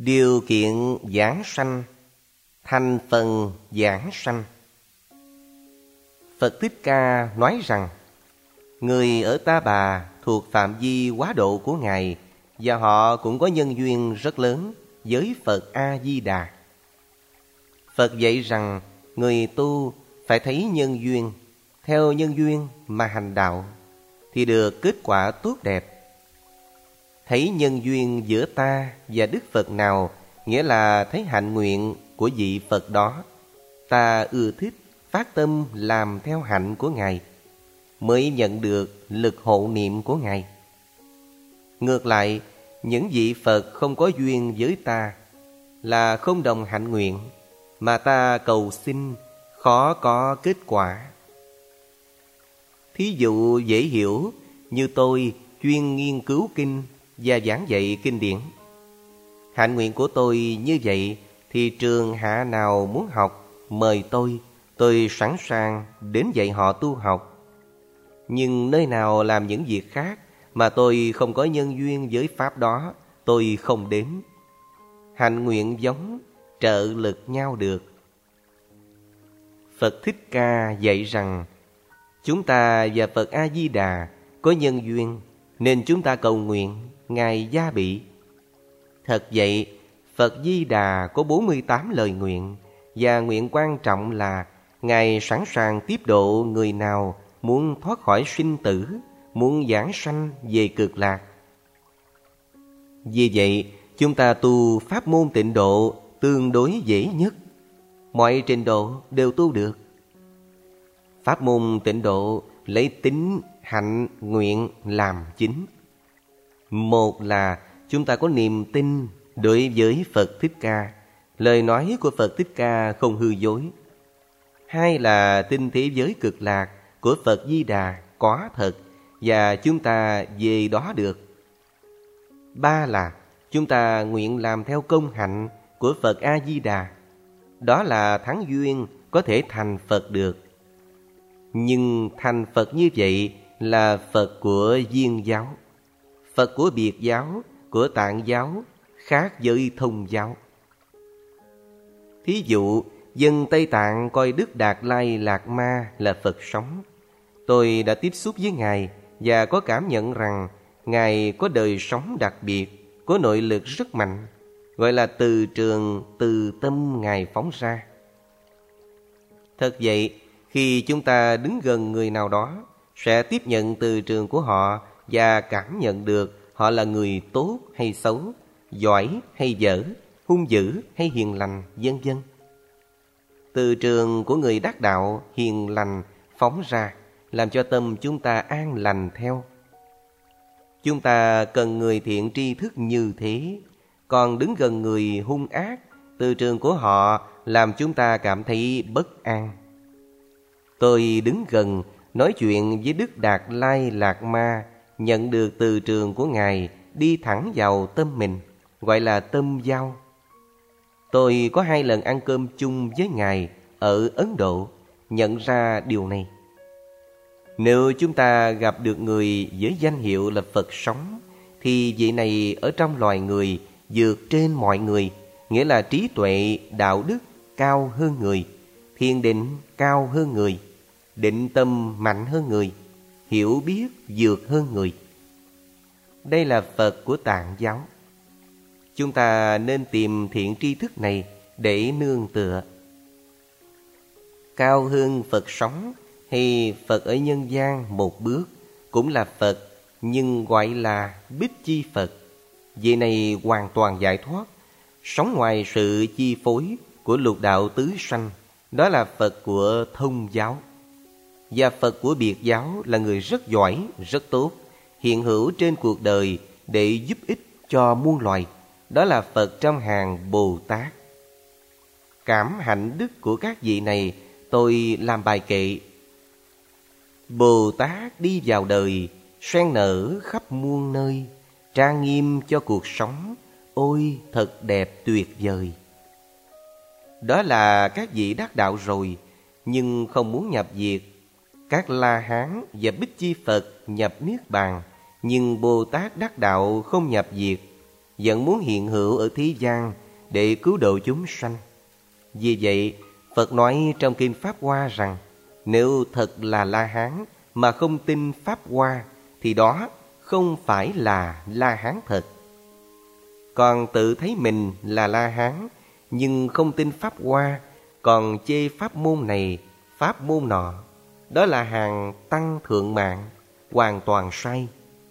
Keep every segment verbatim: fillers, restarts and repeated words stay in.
Điều kiện giảng sanh, thành phần giảng sanh. Phật Thích Ca nói rằng, người ở Ta Bà thuộc phạm vi quá độ của Ngài, và họ cũng có nhân duyên rất lớn với Phật A-di-đà. Phật dạy rằng người tu phải thấy nhân duyên, theo nhân duyên mà hành đạo, thì được kết quả tốt đẹp. Thấy nhân duyên giữa ta và Đức Phật nào, nghĩa là thấy hạnh nguyện của vị Phật đó, ta ưa thích, phát tâm làm theo hạnh của Ngài, mới nhận được lực hộ niệm của Ngài. Ngược lại, những vị Phật không có duyên với ta, là không đồng hạnh nguyện, mà ta cầu xin khó có kết quả. Thí dụ dễ hiểu như tôi chuyên nghiên cứu kinh và giảng dạy kinh điển. Hạnh nguyện của tôi như vậy, thì trường hạ nào muốn học mời tôi, tôi sẵn sàng đến dạy họ tu học. Nhưng nơi nào làm những việc khác mà tôi không có nhân duyên với pháp đó, tôi không đến. Hạnh nguyện giống, trợ lực nhau được. Phật Thích Ca dạy rằng, chúng ta và Phật A-di-đà có nhân duyên, nên chúng ta cầu nguyện Ngài gia bị. Thật vậy, Phật Di Đà có bốn mươi tám lời nguyện, và nguyện quan trọng là Ngài sẵn sàng tiếp độ người nào muốn thoát khỏi sinh tử, muốn giảng sanh về cực lạc. Vì vậy, chúng ta tu pháp môn tịnh độ tương đối dễ nhất. Mọi trình độ đều tu được. Pháp môn tịnh độ lấy tín, hạnh, nguyện làm chính. Một là chúng ta có niềm tin đối với Phật Thích Ca, lời nói của Phật Thích Ca không hư dối. Hai là tin thế giới cực lạc của Phật Di Đà có thật, và chúng ta về đó được. Ba là chúng ta nguyện làm theo công hạnh của Phật A-di-đà. Đó là thắng duyên có thể thành Phật được. Nhưng thành Phật như vậy là Phật của Viên giáo. Phật của Biệt giáo, của Tạng giáo khác với Thông giáo. Thí dụ, dân Tây Tạng coi Đức Đạt Lai Lạt Ma là Phật sống. Tôi đã tiếp xúc với Ngài và có cảm nhận rằng Ngài có đời sống đặc biệt, có nội lực rất mạnh, gọi là từ trường từ tâm Ngài phóng ra. Thật vậy, khi chúng ta đứng gần người nào đó, sẽ tiếp nhận từ trường của họ và cảm nhận được họ là người tốt hay xấu, giỏi hay dở, hung dữ hay hiền lành, vân vân. Từ trường của người đắc đạo hiền lành phóng ra, làm cho tâm chúng ta an lành theo. Chúng ta cần người thiện tri thức như thế, còn đứng gần người hung ác, từ trường của họ làm chúng ta cảm thấy bất an. Tôi đứng gần, nói chuyện với Đức Đạt Lai Lạt Ma, nhận được từ trường của Ngài đi thẳng vào tâm mình, gọi là tâm giao. Tôi có hai lần ăn cơm chung với Ngài ở Ấn Độ, nhận ra điều này. Nếu chúng ta gặp được người với danh hiệu là Phật sống, thì vị này ở trong loài người vượt trên mọi người, nghĩa là trí tuệ, đạo đức cao hơn người, thiền định cao hơn người, định tâm mạnh hơn người, hiểu biết vượt hơn người. Đây là Phật của Tạng giáo. Chúng ta nên tìm thiện tri thức này để nương tựa. Cao hơn Phật sống hay Phật ở nhân gian một bước cũng là Phật, nhưng gọi là Bích Chi Phật. Vị này hoàn toàn giải thoát, sống ngoài sự chi phối của lục đạo tứ sanh. Đó là Phật của Thông giáo. Và Phật của Biệt giáo là người rất giỏi, rất tốt, hiện hữu trên cuộc đời để giúp ích cho muôn loài. Đó là Phật trong hàng Bồ Tát. Cảm hạnh đức của các vị này tôi làm bài kệ. Bồ Tát đi vào đời, sen nở khắp muôn nơi, trang nghiêm cho cuộc sống, ôi thật đẹp tuyệt vời. Đó là các vị đắc đạo rồi, nhưng không muốn nhập diệt. Các La Hán và Bích Chi Phật nhập Niết Bàn, nhưng Bồ Tát đắc đạo không nhập diệt. vẫn muốn hiện hữu ở thế gian để cứu độ chúng sanh. Vì vậy, Phật nói trong Kinh Pháp Hoa rằng nếu thật là La-hán mà không tin Pháp Hoa thì đó không phải là La-hán thật. Còn tự thấy mình là La-hán nhưng không tin Pháp Hoa, còn chê pháp môn này, pháp môn nọ, đó là hàng tăng thượng mạng, hoàn toàn sai.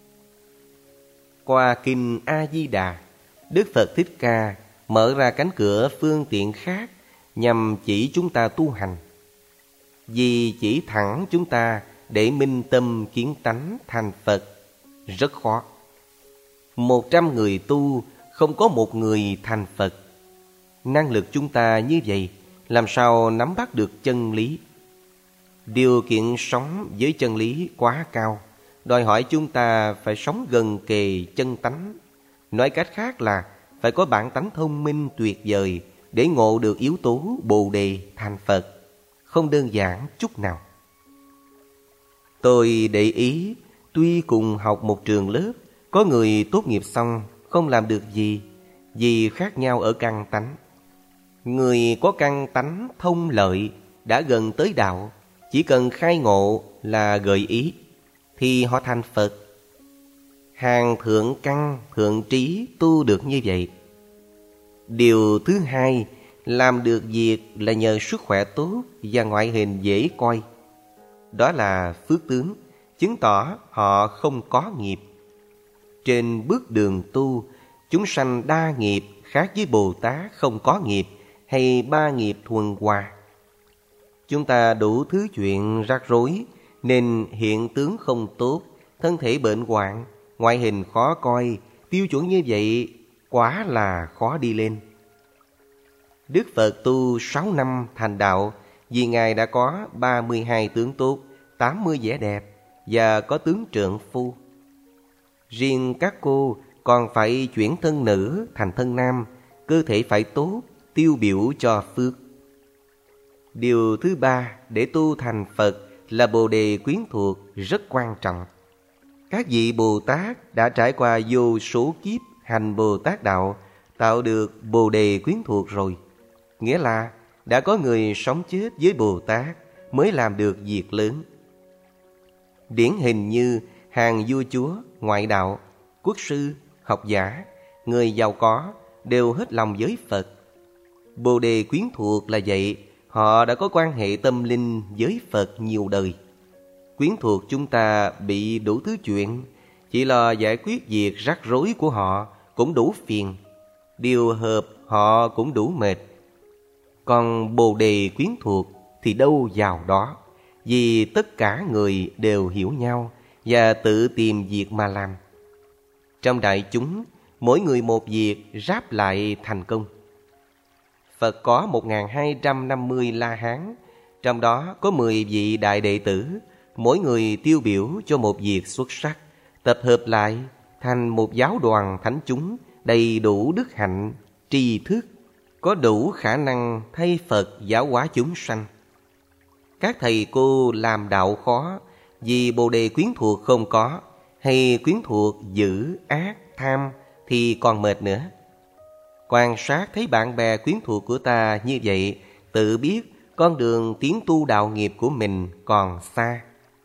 Qua Kinh A-di-đà, Đức Phật Thích Ca mở ra cánh cửa phương tiện khác nhằm chỉ chúng ta tu hành. Vì chỉ thẳng chúng ta để minh tâm kiến tánh thành Phật rất khó. Một trăm người tu không có một người thành Phật. Năng lực chúng ta như vậy, làm sao nắm bắt được chân lý? Điều kiện sống với chân lý quá cao, đòi hỏi chúng ta phải sống gần kề chân tánh. Nói cách khác là phải có bản tánh thông minh tuyệt vời để ngộ được yếu tố Bồ Đề thành Phật. Không đơn giản chút nào. Tôi để ý, tuy cùng học một trường lớp, có người tốt nghiệp xong không làm được gì, vì khác nhau ở căn tánh. Người có căn tánh thông lợi đã gần tới đạo, chỉ cần khai ngộ là gợi ý thì họ thành Phật. Hàng thượng căn, thượng trí tu được như vậy. Điều thứ hai, làm được việc là nhờ sức khỏe tốt và ngoại hình dễ coi. Đó là phước tướng, chứng tỏ họ không có nghiệp. Trên bước đường tu, chúng sanh đa nghiệp khác với Bồ Tát không có nghiệp hay ba nghiệp thuần hòa. Chúng ta đủ thứ chuyện rắc rối nên hiện tướng không tốt, thân thể bệnh hoạn, ngoại hình khó coi. Tiêu chuẩn như vậy quả là khó đi lên. Đức Phật tu sáu năm thành đạo vì Ngài đã có ba mươi hai tướng tốt, tám mươi vẻ đẹp và có tướng trượng phu. Riêng các cô còn phải chuyển thân nữ thành thân nam, cơ thể phải tốt, tiêu biểu cho phước. Điều thứ ba để tu thành Phật là Bồ Đề quyến thuộc rất quan trọng. Các vị Bồ Tát đã trải qua vô số kiếp hành Bồ Tát đạo, tạo được Bồ Đề quyến thuộc rồi. Nghĩa là đã có người sống chết với Bồ Tát mới làm được việc lớn. Điển hình như hàng vua chúa, ngoại đạo, quốc sư, học giả, người giàu có đều hết lòng với Phật. Bồ Đề quyến thuộc là vậy, họ đã có quan hệ tâm linh với Phật nhiều đời. Quyến thuộc chúng ta bị đủ thứ chuyện, chỉ lo giải quyết việc rắc rối của họ cũng đủ phiền, điều hợp họ cũng đủ mệt. Còn Bồ Đề quyến thuộc thì đâu vào đó, vì tất cả người đều hiểu nhau và tự tìm việc mà làm. Trong đại chúng, mỗi người một việc ráp lại thành công. Phật có một nghìn hai trăm năm mươi La-hán, trong đó có mười vị đại đệ tử, mỗi người tiêu biểu cho một việc xuất sắc, tập hợp lại thành một giáo đoàn thánh chúng đầy đủ đức hạnh, tri thức, có đủ khả năng thay Phật giáo hóa chúng sanh. Các thầy cô làm đạo khó vì Bồ Đề quyến thuộc không có, hay quyến thuộc dữ, ác, tham thì còn mệt nữa. Quan sát thấy bạn bè quyến thuộc của ta như vậy, tự biết con đường tiến tu đạo nghiệp của mình còn xa.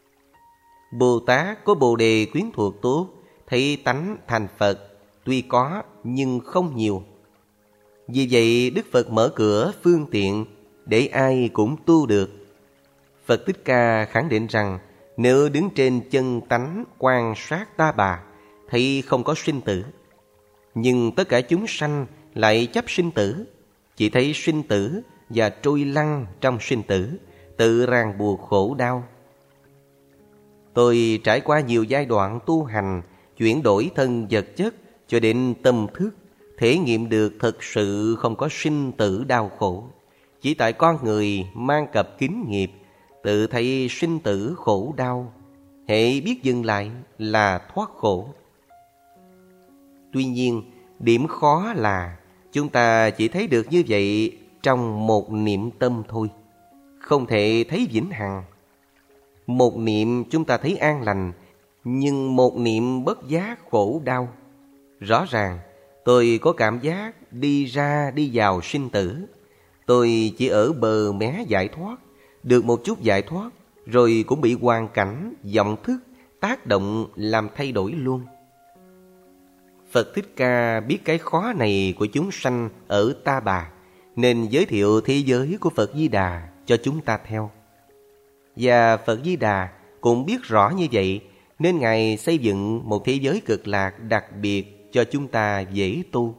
Bồ Tát có Bồ Đề quyến thuộc tốt, thấy tánh thành Phật, tuy có nhưng không nhiều. Vì vậy Đức Phật mở cửa phương tiện để ai cũng tu được. Phật Thích Ca khẳng định rằng nếu đứng trên chân tánh quan sát ta bà, thấy không có sinh tử. Nhưng tất cả chúng sanh lại chấp sinh tử, chỉ thấy sinh tử và trôi lăn trong sinh tử, tự ràng buộc khổ đau. Tôi trải qua nhiều giai đoạn tu hành, chuyển đổi thân vật chất cho đến tâm thức, thể nghiệm được thật sự không có sinh tử đau khổ. Chỉ tại con người mang cặp kính nghiệp, tự thấy sinh tử khổ đau, hễ biết dừng lại là thoát khổ. Tuy nhiên, điểm khó là chúng ta chỉ thấy được như vậy trong một niệm tâm thôi, không thể thấy vĩnh hằng. Một niệm chúng ta thấy an lành, nhưng một niệm bất giác khổ đau. Rõ ràng Tôi có cảm giác đi ra đi vào sinh tử. Tôi chỉ ở bờ mé giải thoát, được một chút giải thoát, rồi cũng bị hoàn cảnh, vọng thức tác động làm thay đổi luôn. Phật Thích Ca biết cái khó này của chúng sanh ở Ta Bà, nên giới thiệu thế giới của Phật Di Đà cho chúng ta theo. Và Phật Di Đà cũng biết rõ như vậy, nên Ngài xây dựng một thế giới cực lạc đặc biệt cho chúng ta dễ tu.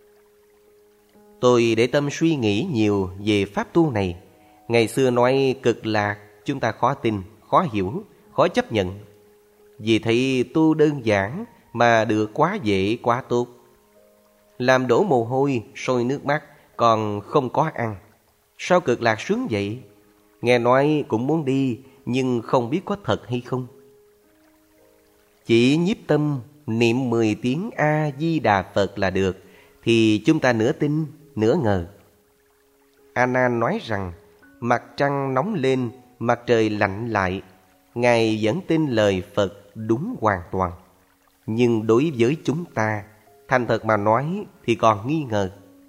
Tôi để tâm suy nghĩ nhiều về pháp tu này. Ngày xưa nói cực lạc chúng ta khó tin, khó hiểu, khó chấp nhận. Vì thấy tu đơn giản mà được quá dễ, quá tốt. Làm đổ mồ hôi, sôi nước mắt, còn không có ăn. Sao cực lạc sướng vậy? Nghe nói cũng muốn đi, nhưng không biết có thật hay không. Chỉ nhiếp tâm niệm mười tiếng A-di-đà Phật là được, thì chúng ta nửa tin, nửa ngờ. A Nan nói rằng mặt trăng nóng lên, mặt trời lạnh lại. Ngài vẫn tin lời Phật đúng hoàn toàn. Nhưng đối với chúng ta, thành thật mà nói thì còn nghi ngờ.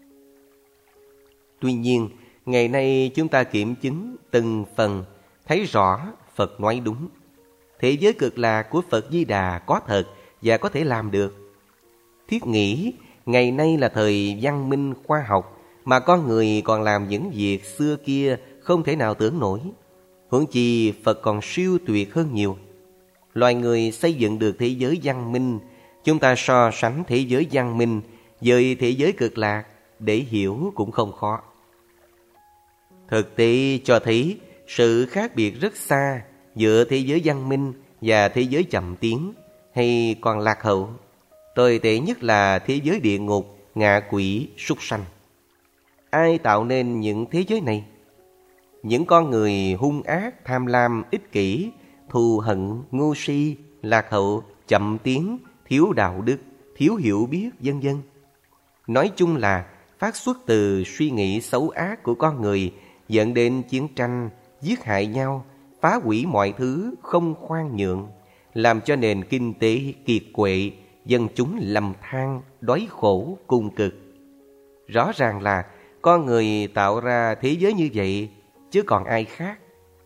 Tuy nhiên, ngày nay chúng ta kiểm chứng từng phần, thấy rõ Phật nói đúng. Thế giới cực lạc của Phật Di Đà có thật và có thể làm được. Thiết nghĩ ngày nay là thời văn minh khoa học, mà con người còn làm những việc xưa kia không thể nào tưởng nổi. Huống chi Phật còn siêu tuyệt hơn nhiều. Loài người xây dựng được thế giới văn minh, chúng ta so sánh thế giới văn minh với thế giới cực lạc để hiểu cũng không khó. Thực tế cho thấy sự khác biệt rất xa giữa thế giới văn minh và thế giới chậm tiến hay còn lạc hậu. Tồi tệ nhất là thế giới địa ngục, ngạ quỷ, súc sanh. Ai tạo nên những thế giới này? Những con người hung ác, tham lam, ích kỷ, thù hận, ngu si, lạc hậu, chậm tiến, thiếu đạo đức, thiếu hiểu biết, vân vân. Nói chung là phát xuất từ suy nghĩ xấu ác của con người, dẫn đến chiến tranh, giết hại nhau, phá hủy mọi thứ, không khoan nhượng, làm cho nền kinh tế kiệt quệ, dân chúng lầm than, đói khổ, cùng cực. Rõ ràng là con người tạo ra thế giới như vậy, chứ còn ai khác.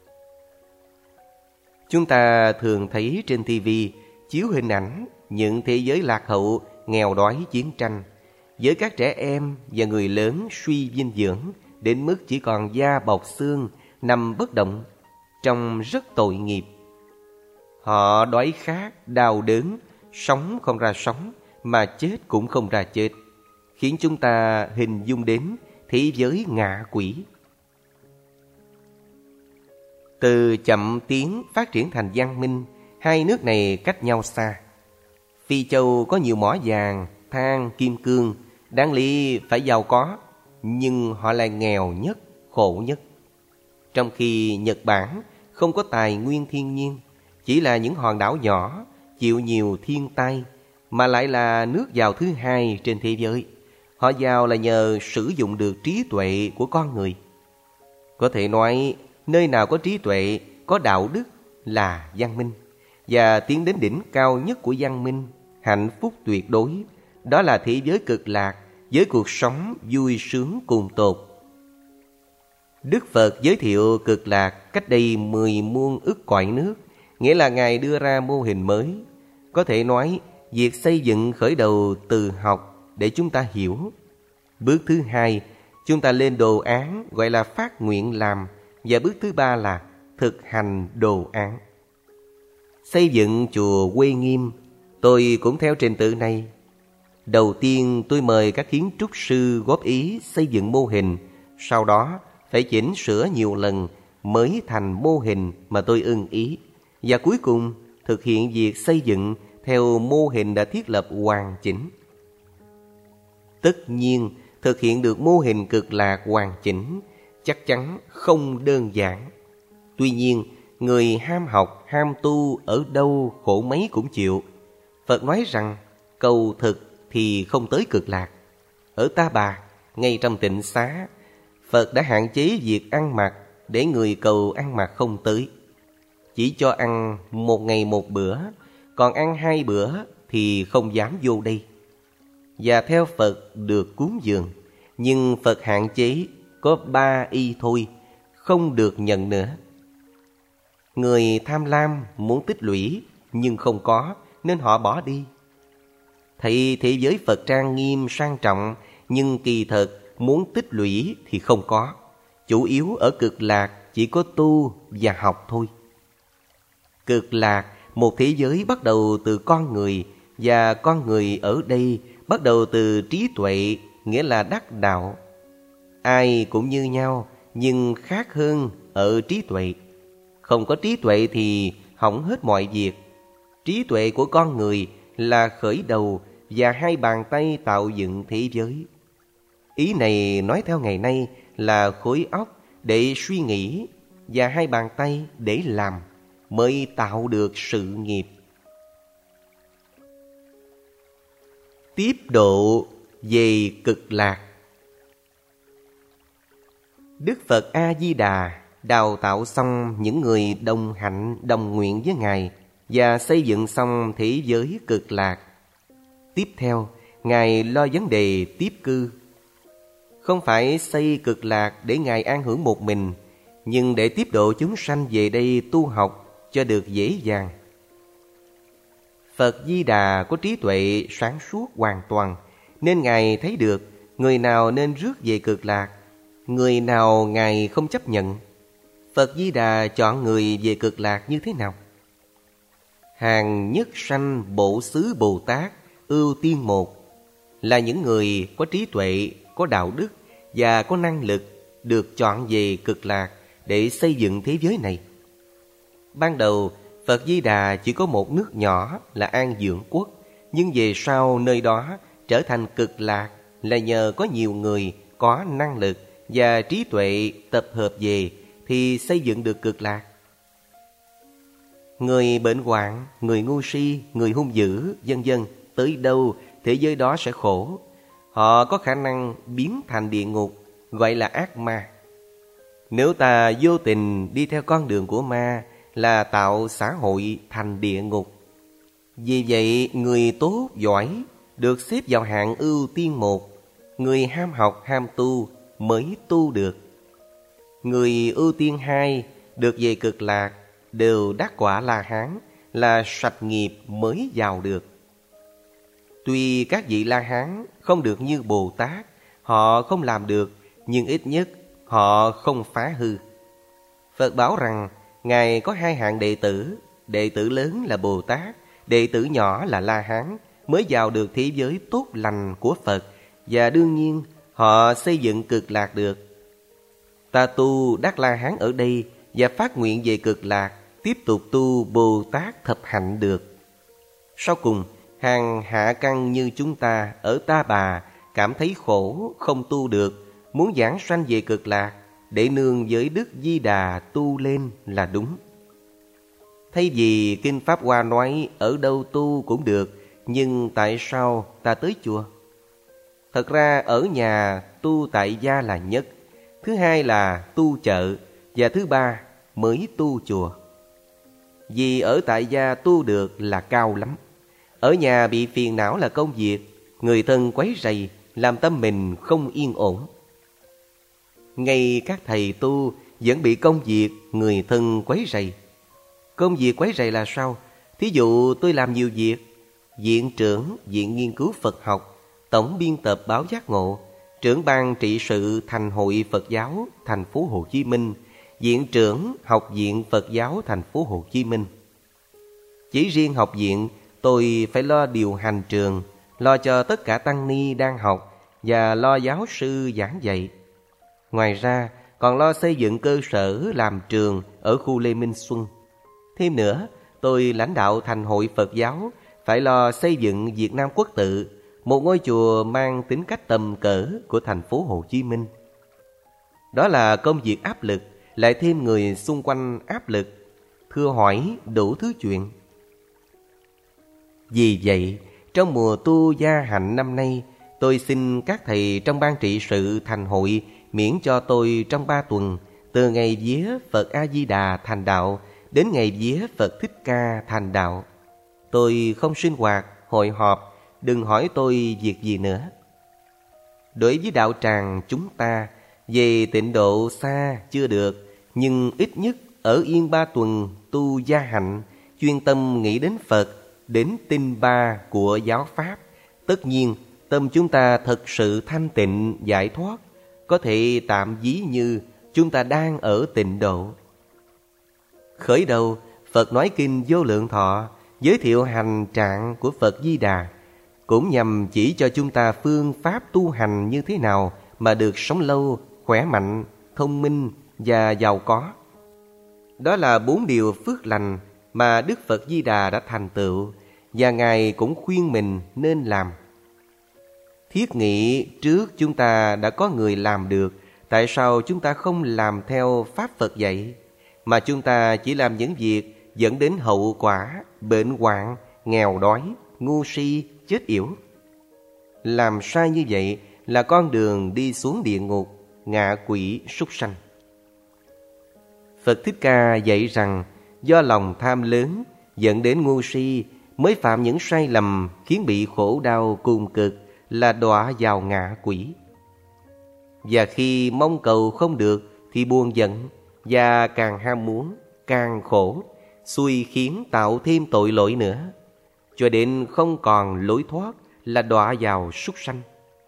Chúng ta thường thấy trên ti vi chiếu hình ảnh những thế giới lạc hậu, nghèo đói, chiến tranh, với các trẻ em và người lớn suy dinh dưỡng đến mức chỉ còn da bọc xương, nằm bất động, trông rất tội nghiệp. Họ đói khát, đau đớn, sống không ra sống, mà chết cũng không ra chết, khiến chúng ta hình dung đến thế giới ngạ quỷ. Từ chậm tiến phát triển thành văn minh, hai nước này cách nhau xa. Phi Châu có nhiều mỏ vàng, than, kim cương, đáng lý phải giàu có, nhưng họ lại nghèo nhất, khổ nhất. Trong khi Nhật Bản không có tài nguyên thiên nhiên, chỉ là những hòn đảo nhỏ, chịu nhiều thiên tai, mà lại là nước giàu thứ hai trên thế giới. Họ giàu là nhờ sử dụng được trí tuệ của con người. Có thể nói, nơi nào có trí tuệ, có đạo đức là văn minh. Và tiến đến đỉnh cao nhất của văn minh, hạnh phúc tuyệt đối, đó là thế giới cực lạc với cuộc sống vui sướng cùng tột. Đức Phật giới thiệu cực lạc cách đây mười muôn ức cõi nước, nghĩa là Ngài đưa ra mô hình mới. Có thể nói, việc xây dựng khởi đầu từ học để chúng ta hiểu. Bước thứ hai, chúng ta lên đồ án gọi là phát nguyện làm. Và bước thứ ba là thực hành đồ án. Xây dựng chùa Quê Nghiêm, tôi cũng theo trình tự này. Đầu tiên tôi mời các kiến trúc sư góp ý xây dựng mô hình, sau đó phải chỉnh sửa nhiều lần mới thành mô hình mà tôi ưng ý. Và cuối cùng thực hiện việc xây dựng theo mô hình đã thiết lập hoàn chỉnh. Tất nhiên, thực hiện được mô hình cực lạc hoàn chỉnh chắc chắn không đơn giản. Tuy nhiên, người ham học, ham tu ở đâu khổ mấy cũng chịu. Phật nói rằng cầu thực thì không tới cực lạc. Ở Ta Bà, ngay trong tịnh xá, Phật đã hạn chế việc ăn mặc để người cầu ăn mặc không tới. Chỉ cho ăn một ngày một bữa, còn ăn hai bữa thì không dám vô đây. và theo Phật được cúng dường. Nhưng Phật hạn chế có ba y thôi, không được nhận nữa. Người tham lam muốn tích lũy nhưng không có, nên họ bỏ đi. Thấy thế giới Phật trang nghiêm sang trọng, nhưng kỳ thực muốn tích lũy thì không có. Chủ yếu ở Cực Lạc chỉ có tu và học thôi. Cực Lạc, một thế giới bắt đầu từ con người, và con người ở đây bắt đầu từ trí tuệ, nghĩa là đắc đạo. Ai cũng như nhau, nhưng khác hơn ở trí tuệ. Không có trí tuệ thì hỏng hết mọi việc. Trí tuệ của con người là khởi đầu, và hai bàn tay tạo dựng thế giới. Ý này nói theo ngày nay là khối óc để suy nghĩ và hai bàn tay để làm mới tạo được sự nghiệp. Tiếp độ về Cực Lạc. Đức Phật A-di-đà đào tạo xong những người đồng hạnh đồng nguyện với Ngài và xây dựng xong thế giới Cực Lạc. Tiếp theo, Ngài lo vấn đề tiếp cư. Không phải xây Cực Lạc để Ngài an hưởng một mình, nhưng để tiếp độ chúng sanh về đây tu học cho được dễ dàng. Phật Di Đà có trí tuệ sáng suốt hoàn toàn, nên Ngài thấy được người nào nên rước về Cực Lạc, người nào Ngài không chấp nhận. Phật Di Đà chọn người về Cực Lạc như thế nào? Hàng nhất sanh Bổ Xứ Bồ Tát ưu tiên một là những người có trí tuệ, có đạo đức và có năng lực được chọn về Cực Lạc để xây dựng thế giới này. Ban đầu, Phật Di Đà chỉ có một nước nhỏ là An Dưỡng Quốc, nhưng về sau nơi đó trở thành Cực Lạc là nhờ có nhiều người có năng lực và trí tuệ tập hợp về thì xây dựng được Cực Lạc. Người bệnh hoạn, người ngu si, người hung dữ, vân vân, tới đâu thế giới đó sẽ khổ. Họ có khả năng biến thành địa ngục, gọi là ác ma. Nếu ta vô tình đi theo con đường của ma là tạo xã hội thành địa ngục. Vì vậy, người tốt, giỏi được xếp vào hạng ưu tiên một. Người ham học, ham tu mới tu được. Người ưu tiên hai được về Cực Lạc đều đắc quả La Hán, là sạch nghiệp mới vào được. Tuy các vị La Hán không được như Bồ Tát, họ không làm được, nhưng ít nhất họ không phá hư. Phật bảo rằng Ngài có hai hạng đệ tử, đệ tử lớn là Bồ Tát, đệ tử nhỏ là La Hán, mới vào được thế giới tốt lành của Phật, và đương nhiên họ xây dựng Cực Lạc được. Ta tu đắc La Hán ở đây và phát nguyện về Cực Lạc, tiếp tục tu Bồ Tát thập hạnh được. Sau cùng, hàng hạ căn như chúng ta ở Ta Bà cảm thấy khổ, không tu được, muốn giảng sanh về Cực Lạc để nương với Đức Di Đà tu lên là đúng. Thay vì Kinh Pháp Hoa nói ở đâu tu cũng được, nhưng tại sao ta tới chùa? Thật ra ở nhà tu tại gia là nhất, thứ hai là tu chợ, và thứ ba mới tu chùa. Vì ở tại gia tu được là cao lắm. Ở nhà bị phiền não là công việc, người thân quấy rầy, làm tâm mình không yên ổn. Ngay các thầy tu vẫn bị công việc, người thân quấy rầy. Công việc quấy rầy là sao? Thí dụ tôi làm nhiều việc: viện trưởng Viện Nghiên cứu Phật học, tổng biên tập báo Giác Ngộ, trưởng ban trị sự Thành hội Phật giáo thành phố Hồ Chí Minh, viện trưởng Học viện Phật giáo thành phố Hồ Chí Minh. Chỉ riêng học viện, tôi phải lo điều hành trường, lo cho tất cả tăng ni đang học và lo giáo sư giảng dạy. Ngoài ra, còn lo xây dựng cơ sở làm trường ở khu Lê Minh Xuân. Thêm nữa, tôi lãnh đạo Thành hội Phật giáo phải lo xây dựng Việt Nam Quốc tự, một ngôi chùa mang tính cách tầm cỡ của thành phố Hồ Chí Minh. Đó là công việc áp lực, lại thêm người xung quanh áp lực, thưa hỏi đủ thứ chuyện. Vì vậy, trong mùa tu gia hạnh năm nay, tôi xin các thầy trong ban trị sự Thành hội miễn cho tôi trong ba tuần, từ ngày vía Phật A-di-đà thành đạo đến ngày vía Phật Thích Ca thành đạo. Tôi không sinh hoạt, hội họp đừng hỏi tôi việc gì nữa. Đối với đạo tràng chúng ta, về tịnh độ xa chưa được, nhưng ít nhất ở yên ba tuần tu gia hạnh, chuyên tâm nghĩ đến Phật, đến tinh ba của giáo Pháp. Tất nhiên, tâm chúng ta thật sự thanh tịnh, giải thoát, có thể tạm ví như chúng ta đang ở tịnh độ. Khởi đầu, Phật nói kinh Vô Lượng Thọ, giới thiệu hành trạng của Phật Di Đà, cũng nhằm chỉ cho chúng ta phương pháp tu hành như thế nào mà được sống lâu, khỏe mạnh, thông minh và giàu có. Đó là bốn điều phước lành mà Đức Phật Di Đà đã thành tựu, và Ngài cũng khuyên mình nên làm. Thiết nghĩ trước chúng ta đã có người làm được, tại sao chúng ta không làm theo Pháp Phật dạy, mà chúng ta chỉ làm những việc dẫn đến hậu quả, bệnh hoạn, nghèo đói, ngu si, chết yểu. Làm sai như vậy là con đường đi xuống địa ngục, ngạ quỷ, súc sanh. Phật Thích Ca dạy rằng do lòng tham lớn dẫn đến ngu si mới phạm những sai lầm khiến bị khổ đau cùng cực, là đọa vào ngạ quỷ. Và khi mong cầu không được thì buồn giận, và càng ham muốn, càng khổ, xui khiến tạo thêm tội lỗi nữa, cho đến không còn lối thoát, là đọa vào súc sanh.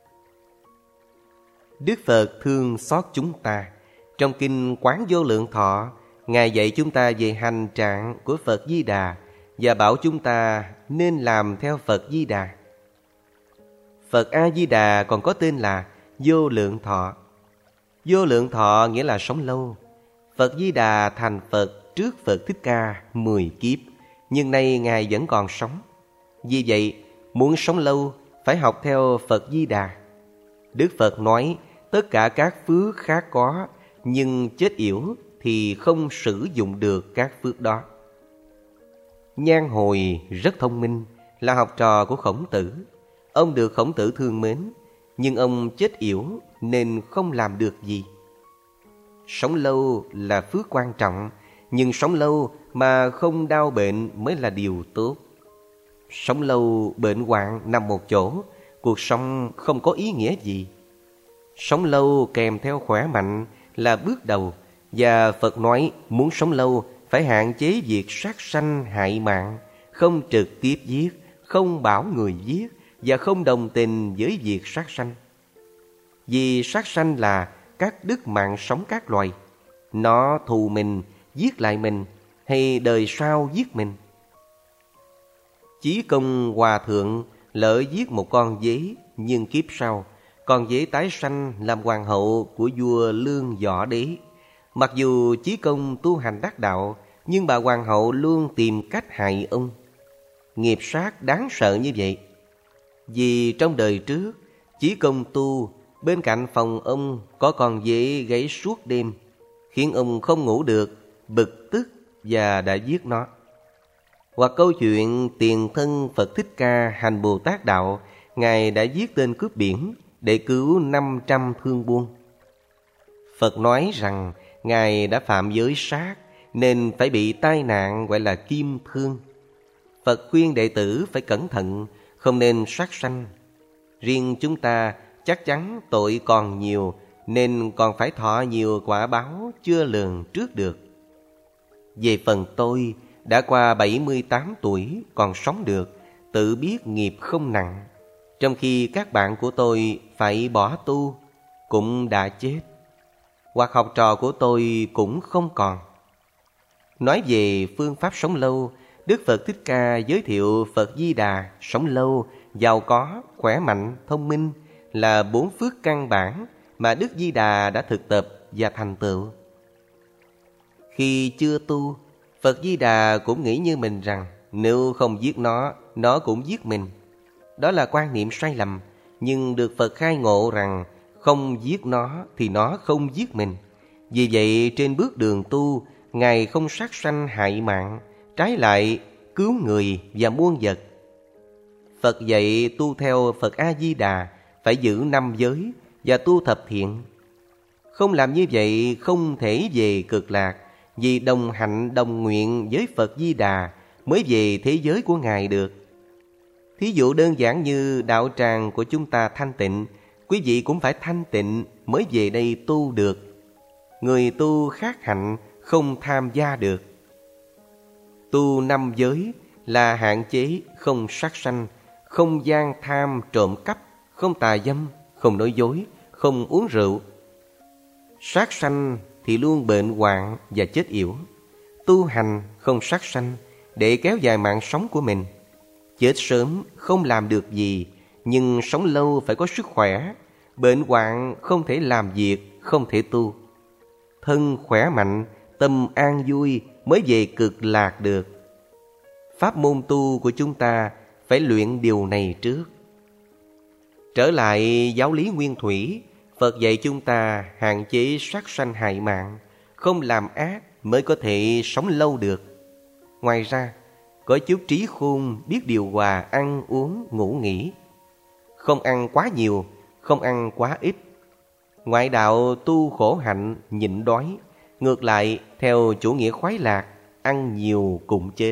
Đức Phật thương xót chúng ta. Trong kinh Quán Vô Lượng Thọ, Ngài dạy chúng ta về hành trạng của Phật Di Đà và bảo chúng ta nên làm theo Phật Di Đà. Phật A-di-đà còn có tên là Vô Lượng Thọ. Vô Lượng Thọ nghĩa là sống lâu. Phật Di Đà thành Phật trước Phật Thích Ca mười kiếp, nhưng nay Ngài vẫn còn sống. Vì vậy, muốn sống lâu phải học theo Phật Di Đà. Đức Phật nói tất cả các phước khác có, nhưng chết yểu thì không sử dụng được các phước đó. Nhan Hồi rất thông minh, là học trò của Khổng Tử. Ông được Khổng Tử thương mến, nhưng ông chết yểu nên không làm được gì. Sống lâu là phước quan trọng, nhưng sống lâu mà không đau bệnh mới là điều tốt. Sống lâu bệnh hoạn nằm một chỗ, cuộc sống không có ý nghĩa gì. Sống lâu kèm theo khỏe mạnh là bước đầu, và Phật nói muốn sống lâu phải hạn chế việc sát sanh hại mạng, không trực tiếp giết, không bảo người giết, và không đồng tình với việc sát sanh. Vì sát sanh là cắt đứt mạng sống các loài. Nó thù mình, giết lại mình, hay đời sau giết mình. Chí Công Hòa Thượng lỡ giết một con dế, nhưng kiếp sau con dế tái sanh làm hoàng hậu của vua Lương Võ Đế. Mặc dù Chí Công tu hành đắc đạo, nhưng bà hoàng hậu luôn tìm cách hại ông. Nghiệp sát đáng sợ như vậy. Vì trong đời trước, Chí Công tu, bên cạnh phòng ông có con dế gáy suốt đêm, khiến ông không ngủ được, bực tức và đã giết nó. Hoặc câu chuyện tiền thân Phật Thích Ca hành Bồ Tát đạo, Ngài đã giết tên cướp biển để cứu năm trăm thương buôn. Phật nói rằng Ngài đã phạm giới sát nên phải bị tai nạn gọi là kim thương. Phật khuyên đệ tử phải cẩn thận, không nên sát sanh. Riêng chúng ta chắc chắn tội còn nhiều, nên còn phải thọ nhiều quả báo chưa lường trước được. Về phần tôi, đã qua bảy mươi tám tuổi còn sống được, tự biết nghiệp không nặng, trong khi các bạn của tôi phải bỏ tu, cũng đã chết, hoặc học trò của tôi cũng không còn. Nói về phương pháp sống lâu, Đức Phật Thích Ca giới thiệu Phật Di Đà sống lâu, giàu có, khỏe mạnh, thông minh là bốn phước căn bản mà Đức Di Đà đã thực tập và thành tựu. Khi chưa tu, Phật Di Đà cũng nghĩ như mình rằng nếu không giết nó, nó cũng giết mình. Đó là quan niệm sai lầm, nhưng được Phật khai ngộ rằng không giết nó thì nó không giết mình. Vì vậy trên bước đường tu, Ngài không sát sanh hại mạng, trái lại cứu người và muôn vật. Phật dạy tu theo Phật A-di-đà phải giữ năm giới và tu thập thiện. Không làm như vậy không thể về cực lạc, vì đồng hạnh đồng nguyện với Phật Di Đà mới về thế giới của Ngài được. Thí dụ đơn giản như đạo tràng của chúng ta thanh tịnh, quý vị cũng phải thanh tịnh mới về đây tu được. Người tu khác hạnh không tham gia được. Tu năm giới là hạn chế không sát sanh, không gian tham trộm cắp, không tà dâm, không nói dối, không uống rượu. Sát sanh thì luôn bệnh hoạn và chết yểu. Tu hành không sát sanh để kéo dài mạng sống của mình. Chết sớm không làm được gì, nhưng sống lâu phải có sức khỏe. Bệnh hoạn không thể làm việc, không thể tu. Thân khỏe mạnh, tâm an vui mới về cực lạc được. Pháp môn tu của chúng ta phải luyện điều này trước. Trở lại giáo lý nguyên thủy, Phật dạy chúng ta hạn chế sát sanh hại mạng, không làm ác mới có thể sống lâu được. Ngoài ra, có chút trí khôn biết điều hòa ăn uống ngủ nghỉ. Không ăn quá nhiều, không ăn quá ít. Ngoại đạo tu khổ hạnh nhịn đói, ngược lại theo chủ nghĩa khoái lạc, ăn nhiều cũng chết.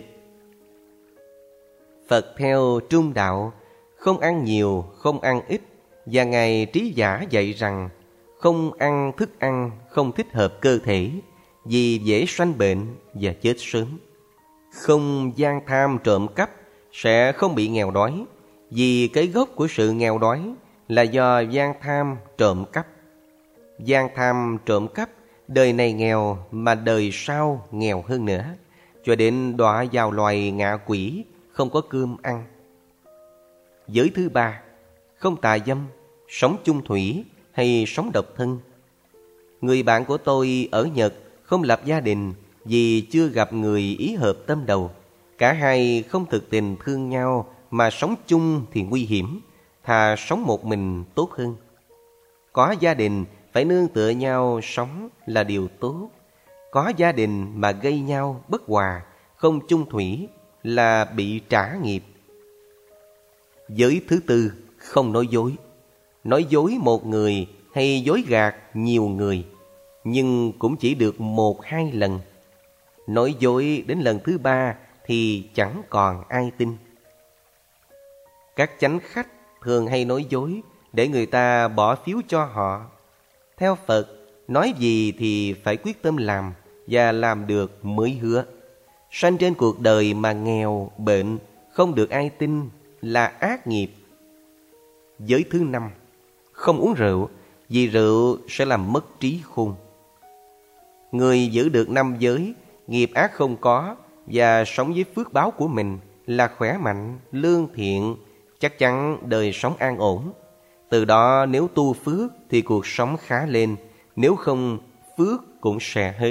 Phật theo trung đạo, không ăn nhiều, không ăn ít. Và Ngài Trí Giả dạy rằng không ăn thức ăn không thích hợp cơ thể, vì dễ sanh bệnh và chết sớm. Không gian tham trộm cắp sẽ không bị nghèo đói, vì cái gốc của sự nghèo đói là do gian tham trộm cắp. Gian tham trộm cắp, đời này nghèo mà đời sau nghèo hơn nữa, cho đến đọa vào loài ngạ quỷ, không có cơm ăn. Giới thứ ba, không tà dâm, sống chung thủy hay sống độc thân. Người bạn của tôi ở Nhật không lập gia đình vì chưa gặp người ý hợp tâm đầu. Cả hai không thực tình thương nhau mà sống chung thì nguy hiểm, thà sống một mình tốt hơn. Có gia đình phải nương tựa nhau sống là điều tốt. Có gia đình mà gây nhau bất hòa, không chung thủy là bị trả nghiệp. Giới thứ tư, không nói dối. Nói dối một người hay dối gạt nhiều người, nhưng cũng chỉ được một hai lần. Nói dối đến lần thứ ba thì chẳng còn ai tin. Các chánh khách thường hay nói dối để người ta bỏ phiếu cho họ. Theo Phật, nói gì thì phải quyết tâm làm, và làm được mới hứa. Sanh trên cuộc đời mà nghèo, bệnh, không được ai tin là ác nghiệp. Giới thứ năm, không uống rượu, vì rượu sẽ làm mất trí khôn. Người giữ được năm giới, nghiệp ác không có, và sống với phước báo của mình là khỏe mạnh, lương thiện, chắc chắn đời sống an ổn. Từ đó nếu tu phước thì cuộc sống khá lên, nếu không phước cũng sẽ hết.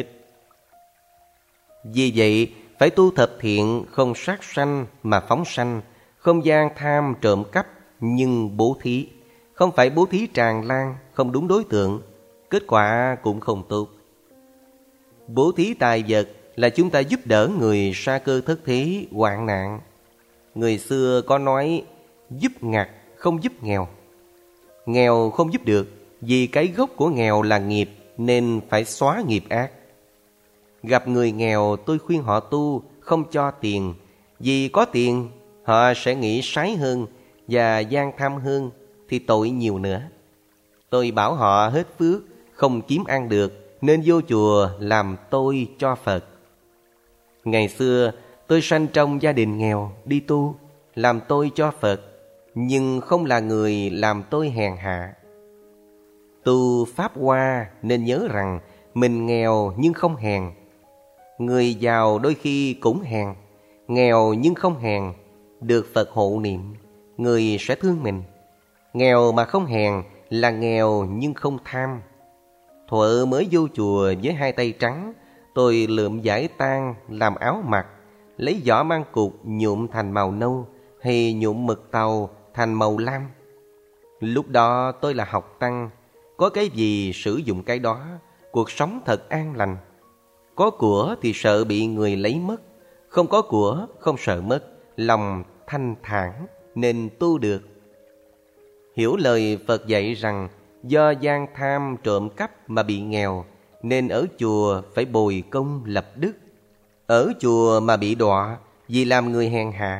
Vì vậy phải tu thập thiện, không sát sanh mà phóng sanh, không gian tham trộm cắp nhưng bố thí. Không phải bố thí tràn lan, không đúng đối tượng, kết quả cũng không tốt. Bố thí tài vật là chúng ta giúp đỡ người sa cơ thất thế, hoạn nạn. Người xưa có nói giúp ngặt không giúp nghèo. Nghèo không giúp được, vì cái gốc của nghèo là nghiệp, nên phải xóa nghiệp ác. Gặp người nghèo tôi khuyên họ tu, không cho tiền. Vì có tiền họ sẽ nghĩ sái hơn và gian tham hơn, thì tội nhiều nữa. Tôi bảo họ hết phước, không kiếm ăn được, nên vô chùa làm tôi cho Phật. Ngày xưa tôi sanh trong gia đình nghèo, đi tu, làm tôi cho Phật, nhưng không là người làm tôi hèn hạ. Tu Pháp Hoa nên nhớ rằng mình nghèo nhưng không hèn. Người giàu đôi khi cũng hèn, nghèo nhưng không hèn, được Phật hộ niệm, người sẽ thương mình. Nghèo mà không hèn là nghèo nhưng không tham. Thuở mới vô chùa với hai tay trắng, tôi lượm vải tang làm áo mặc, lấy vỏ măng cụt nhuộm thành màu nâu hay nhuộm mực tàu thành màu lam. Lúc đó tôi là học tăng, có cái gì sử dụng cái đó, cuộc sống thật an lành. Có của thì sợ bị người lấy mất, không có của không sợ mất, lòng thanh thản nên tu được. Hiểu lời Phật dạy rằng do gian tham trộm cắp mà bị nghèo, nên ở chùa phải bồi công lập đức. Ở chùa mà bị đọa vì làm người hèn hạ,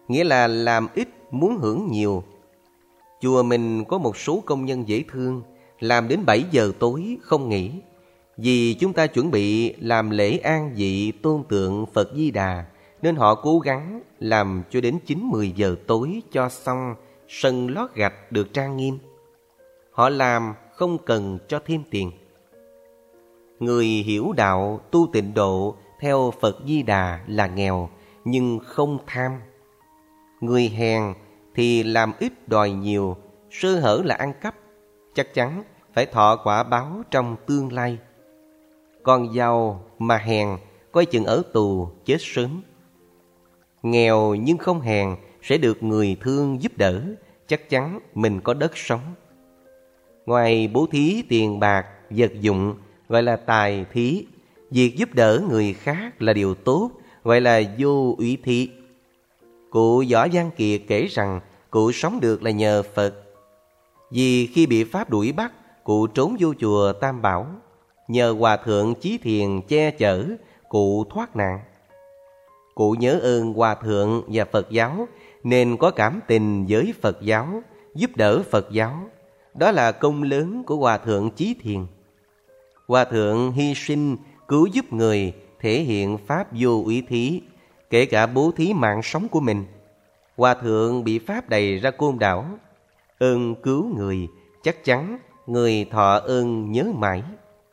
nghĩa là làm ít muốn hưởng nhiều. Chùa mình có một số công nhân dễ thương, làm đến bảy giờ tối không nghỉ. Vì chúng ta chuẩn bị làm lễ an vị tôn tượng Phật Di Đà, nên họ cố gắng làm cho đến chín mười giờ tối cho xong, sân lót gạch được trang nghiêm. Họ làm không cần cho thêm tiền. Người hiểu đạo tu tịnh độ theo Phật Di Đà là nghèo nhưng không tham. Người hèn thì làm ít đòi nhiều, sơ hở là ăn cắp, chắc chắn phải thọ quả báo trong tương lai. Còn giàu mà hèn, coi chừng ở tù chết sớm. Nghèo nhưng không hèn sẽ được người thương giúp đỡ, chắc chắn mình có đất sống. Ngoài bố thí tiền bạc, vật dụng gọi là tài thí, việc giúp đỡ người khác là điều tốt, gọi là vô úy thí. Cụ Võ Văn Kiệt kể rằng cụ sống được là nhờ Phật. Vì khi bị Pháp đuổi bắt, cụ trốn vô chùa Tam Bảo. Nhờ Hòa Thượng Chí Thiền che chở, cụ thoát nạn. Cụ nhớ ơn Hòa Thượng và Phật giáo, nên có cảm tình với Phật giáo, giúp đỡ Phật giáo. Đó là công lớn của Hòa Thượng Chí Thiền. Hòa Thượng hy sinh cứu giúp người, thể hiện Pháp vô úy thí, kể cả bố thí mạng sống của mình. Hòa Thượng bị Pháp đày ra Côn Đảo. Ơn cứu người, chắc chắn người thọ ơn nhớ mãi.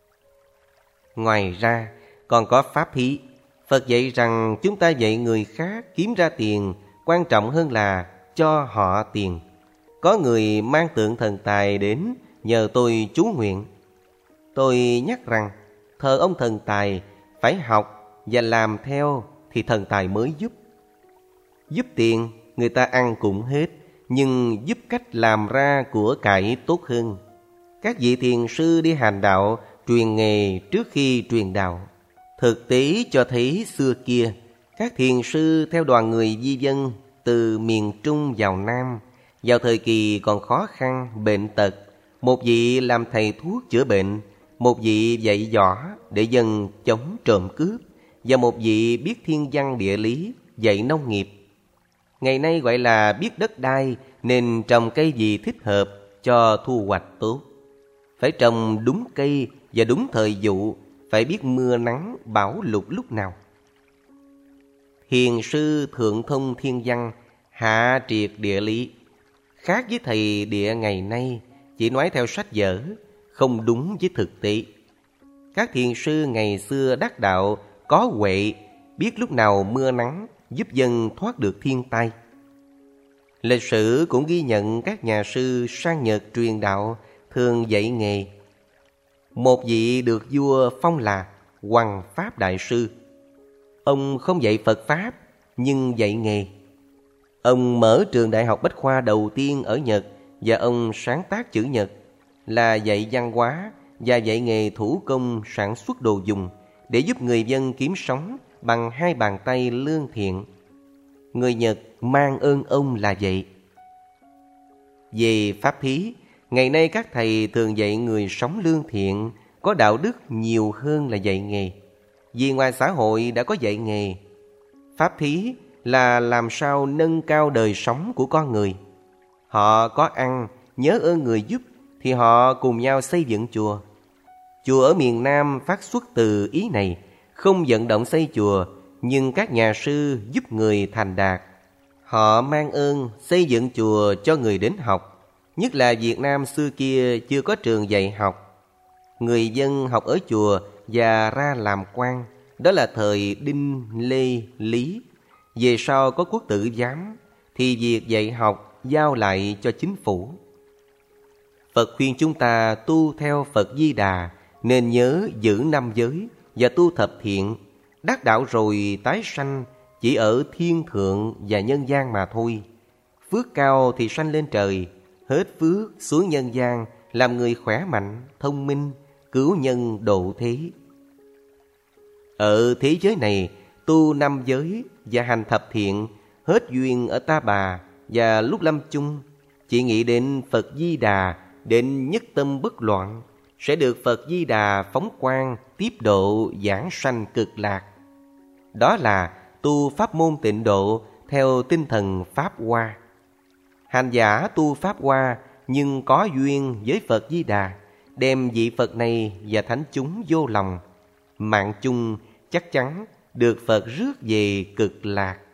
Ngoài ra, còn có pháp thí. Phật dạy rằng chúng ta dạy người khác kiếm ra tiền, quan trọng hơn là cho họ tiền. Có người mang tượng thần tài đến nhờ tôi chú nguyện. Tôi nhắc rằng thờ ông thần tài phải học và làm theo thì thần tài mới giúp. Giúp tiền người ta ăn cũng hết, nhưng giúp cách làm ra của cải tốt hơn. Các vị thiền sư đi hành đạo truyền nghề trước khi truyền đạo. Thực tế cho thấy xưa kia, các thiền sư theo đoàn người di dân từ miền Trung vào Nam, vào thời kỳ còn khó khăn, bệnh tật, một vị làm thầy thuốc chữa bệnh, một vị dạy võ để dân chống trộm cướp, và một vị biết thiên văn địa lý, dạy nông nghiệp. Ngày nay gọi là biết đất đai, nên trồng cây gì thích hợp cho thu hoạch tốt. Phải trồng đúng cây và đúng thời vụ, phải biết mưa nắng bão lụt lúc nào. Thiền sư thượng thông thiên văn, hạ triệt địa lý. Khác với thầy địa ngày nay, chỉ nói theo sách vở, không đúng với thực tế. Các thiền sư ngày xưa đắc đạo có huệ, biết lúc nào mưa nắng, giúp dân thoát được thiên tai. Lịch sử cũng ghi nhận các nhà sư sang Nhật truyền đạo thường dạy nghề. Một vị được vua phong là Hoằng Pháp Đại Sư. Ông không dạy Phật Pháp, nhưng dạy nghề. Ông mở trường đại học Bách Khoa đầu tiên ở Nhật, và ông sáng tác chữ Nhật, là dạy văn hóa và dạy nghề thủ công sản xuất đồ dùng để giúp người dân kiếm sống bằng hai bàn tay lương thiện. Người Nhật mang ơn ông là vậy. Về pháp thí, ngày nay các thầy thường dạy người sống lương thiện, có đạo đức nhiều hơn là dạy nghề. Vì ngoài xã hội đã có dạy nghề. Pháp thí là làm sao nâng cao đời sống của con người. Họ có ăn, nhớ ơn người giúp, thì họ cùng nhau xây dựng chùa. Chùa ở miền Nam phát xuất từ ý này, không vận động xây chùa, nhưng các nhà sư giúp người thành đạt. Họ mang ơn xây dựng chùa cho người đến học. Nhất là Việt Nam xưa kia chưa có trường dạy học. Người dân học ở chùa và ra làm quan. Đó là thời Đinh, Lê, Lý. Về sau có quốc tử giám, thì việc dạy học giao lại cho chính phủ. Phật khuyên chúng ta tu theo Phật Di Đà, nên nhớ giữ năm giới và tu thập thiện. Đắc đạo rồi tái sanh chỉ ở thiên thượng và nhân gian mà thôi. Phước cao thì sanh lên trời, hết phước xuống nhân gian, làm người khỏe mạnh, thông minh, cứu nhân độ thế. Ở thế giới này, tu năm giới và hành thập thiện, hết duyên ở Ta Bà, và lúc lâm chung chỉ nghĩ đến Phật Di Đà, đến nhất tâm bất loạn, sẽ được Phật Di Đà phóng quang tiếp độ giảng sanh cực lạc. Đó là tu pháp môn tịnh độ theo tinh thần Pháp Hoa. Hành giả tu Pháp Hoa nhưng có duyên với Phật Di Đà, đem vị Phật này và thánh chúng vô lòng, mạng chung chắc chắn được Phật rước về cực lạc.